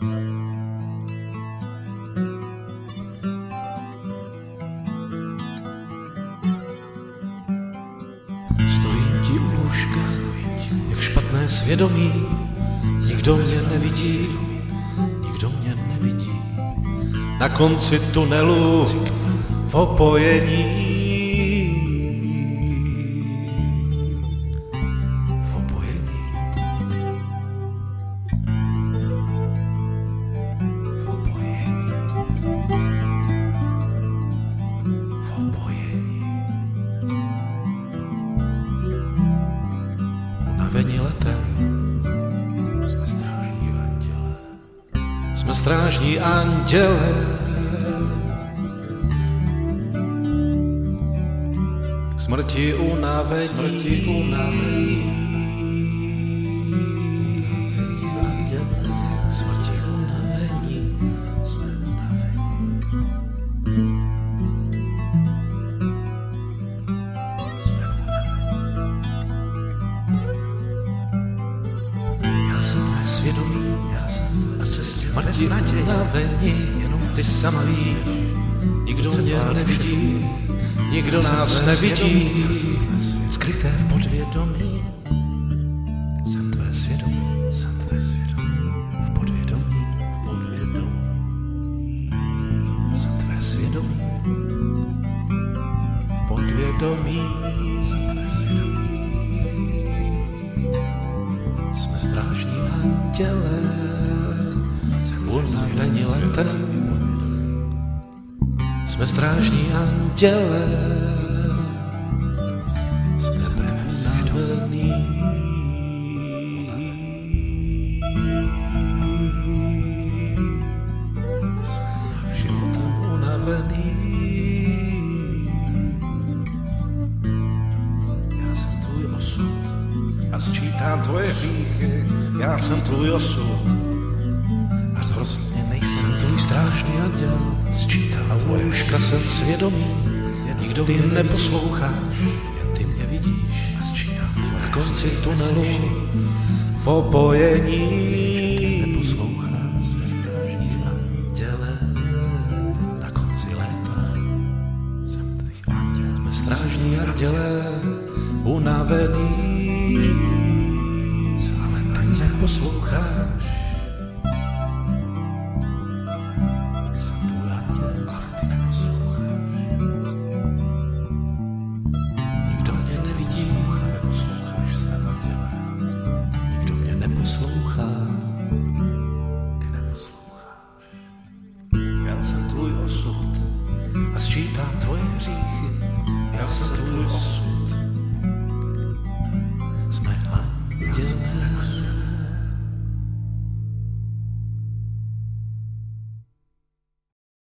Stojím ti u lůžka, jak špatné svědomí, nikdo mě nevidí, nikdo mě nevidí. Na konci tunelu v opojení. V opojení. V opojení. V opojení. Unavení letem. Jsme strážní anděle. Jsme strážní anděle. Smrti unavení. Smrti unavení. Smrti unavení. Jsme unavení. Jsme unavení. Já jsem tvé svědomí, já jsem a cestě smrti unavení. Jenom ty sama ví, nikdo mě nevidí. Nikdo nás nevidí, skryté v podvědomí. Jsem tvé svědomí, v podvědomí, Jsem tvé svědomí, v podvědomí. Jsme strážní anděle, unavení letem. Jsme strážní anděle, z tebe unavený. Životem unavený. Já jsem tvůj osud, já sčítám tvoje hříchy, já jsem tvůj osud. A hrozně nejsem. Jsem tvůj strážný anděl, a u lůžka jsem svědomí, nikdo ty neposloucháš, jen ty mě vidíš. Na konci tunelu v opojení.